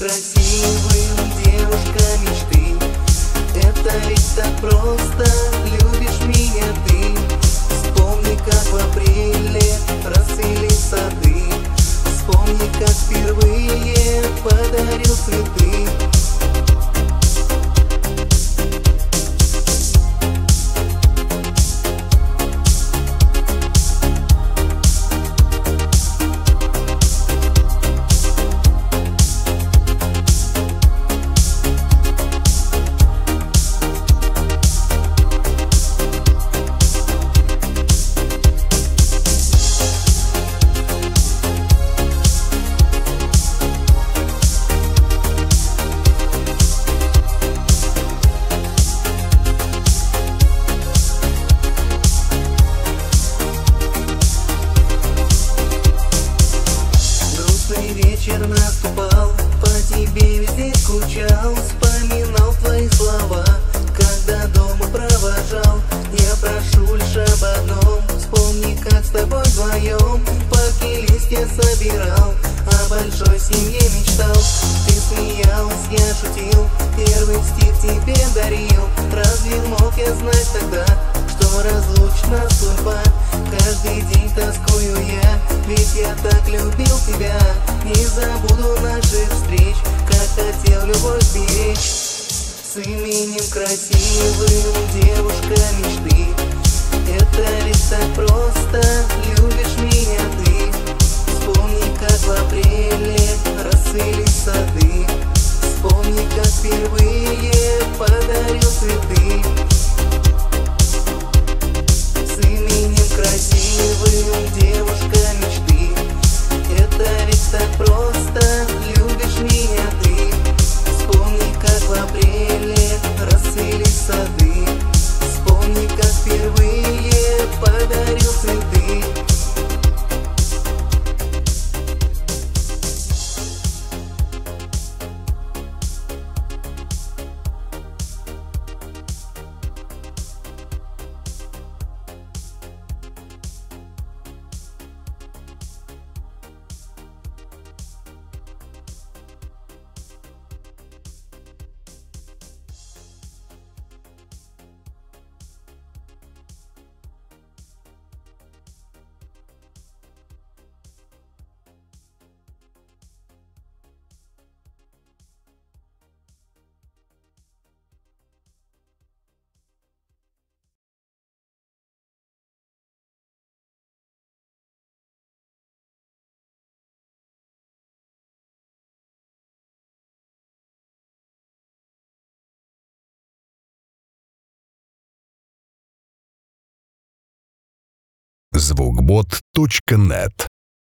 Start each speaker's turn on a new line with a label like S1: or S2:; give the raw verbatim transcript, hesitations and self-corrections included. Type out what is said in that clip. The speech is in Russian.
S1: красивым, девушка мечты. Это ведь так просто, любишь меня ты. Вспомни, как в апреле расцвели сады. Вспомни, как впервые подарил цветы. Вечер наступал, по тебе везде скучал, вспоминал твои слова, когда дома провожал. Я прошу лишь об одном, вспомни, как с тобой вдвоем парки листья собирал, о большой семье мечтал. Ты смеялась, я шутил, первый стих тебе дарил. Разве мог я знать тогда, что разлучна судьба? Каждый день тоскую я, ведь я так любил тебя. Не забуду наших встреч, как хотел любовь беречь. С именем красивым, девушка мечты. Это ведь так просто, любишь меня ты. Вспомни, как в апреле расцвели сады. Вспомни, как впервые подарил цветы. С именем красивым, девушка мечты. Это ведь так просто, любишь меня ты. Вспомни, как в апреле расцвели сады. Вспомни, как впервые подарил цветы.
S2: звукбот точка нет